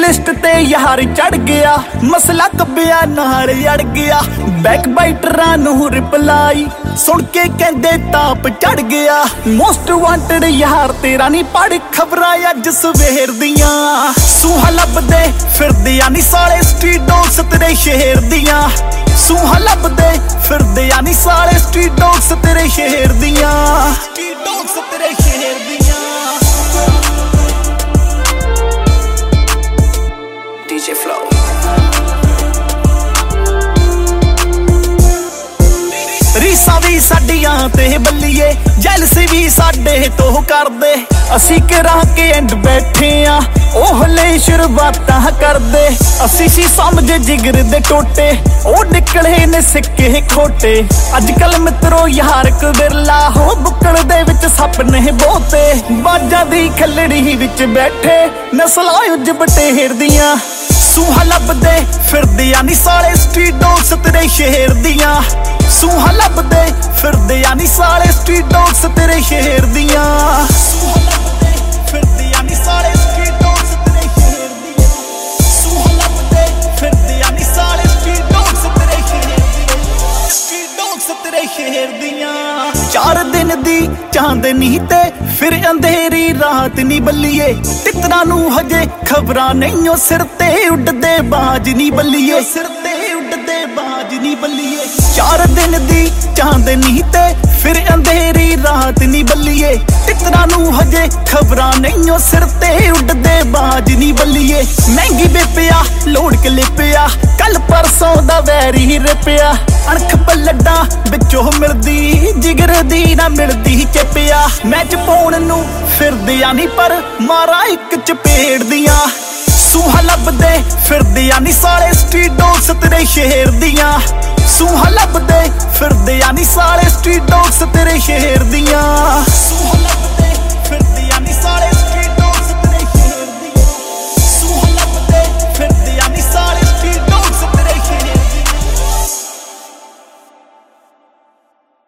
List ते यार चढ़ गया, मसला कब्बिया नाल अड़ गया। बैक बाइटरां नूं रिप्लाई सुन के कहंदे ताप चढ़ गया। मोस्ट वांटेड यार तेरा नी पढ़ खबरां अज सवेर दियां। सूहा लभदे फिरदे नी साले स्ट्रीट डॉग्स तेरे शहर दियां। सूहा लभदे फिरदे नी साले स्ट्रीट डॉग्स तेरे शहर दियां। स्ट्रीट डॉग्स तेरे शहर दियां। DJ Flow रीसा भी साडियां ते बल्लीए, जैलसी भी साडे तो करदे। असी करा के एंड बैठे आ, ओहले शुरुआतां करदे। असी सी समझे जिगर दे टोटे, ओ निकले ने सिक्के खोटे। अजकल मित्रो यार कबिरला हो, बुक्कड़ दे विच सप ने बहुते। बाजां दी खलड़ी विच बैठे नस्लां उज बटेर दियां। सूहा लभदे फिरदे नी साले स्ट्रीट डॉग्स तेरे शहर दियां। सूहा लभदे फिरदे नी साले स्ट्रीट डॉग्स तेरे शहर दियां। सूहा लभदे फिरदे नी साले स्ट्रीट डॉग्स तेरे शहर दियां। सूहा लभदे फिरदे नी साले स्ट्रीट डॉग्स तेरे शहर दियां। स्ट्रीट डॉग्स तेरे शहर दियां। 4 दिन दी चांदनी ते फिर अंधेरी रात नी बल्लीए। तितरा नू हजे खबरां नहीं, ओ सिर ते उड़दे बाज नी बल्लीए। सिर ते उड़दे बाज नी बल्लीए। 4 दिन दी चांदनी ते फिर अंधेरी रात नी बल्लीए। तितरा नू हजे खबरां नहीं, ओ सिर ते उड़दे बाज नी बल्लीए। महंगी बेपिया लोड़ के लिपिया, कल परसों दा वैरी रिपिया। अणख पलड़ा बिचों मिलदी, जिगर दी ना मिलदी चेपिया। मैच पाउण नू फिरदे नी पर मारा एक चपेड़ दियां। सूहा लभदे फिरदे नी साले स्ट्रीट डॉग्स तेरे शहर दियां। सूहा लभदे फिरदे नी साले स्ट्रीट डॉग्स तेरे शहर दियां।